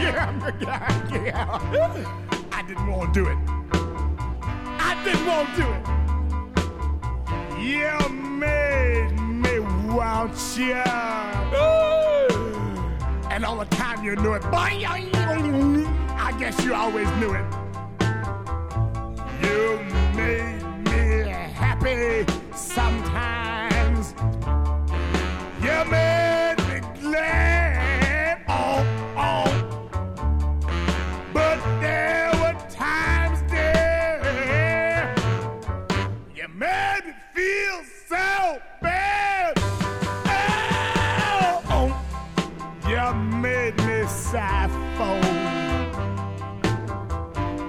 Yeah. I didn't want to do it. I didn't want to do it. You made me want you. And all the time you knew it. I guess you always knew it. You made me happy sometimes. You made me glad. Oh. But there were times there you made me feel so bad. Oh. You made me sigh for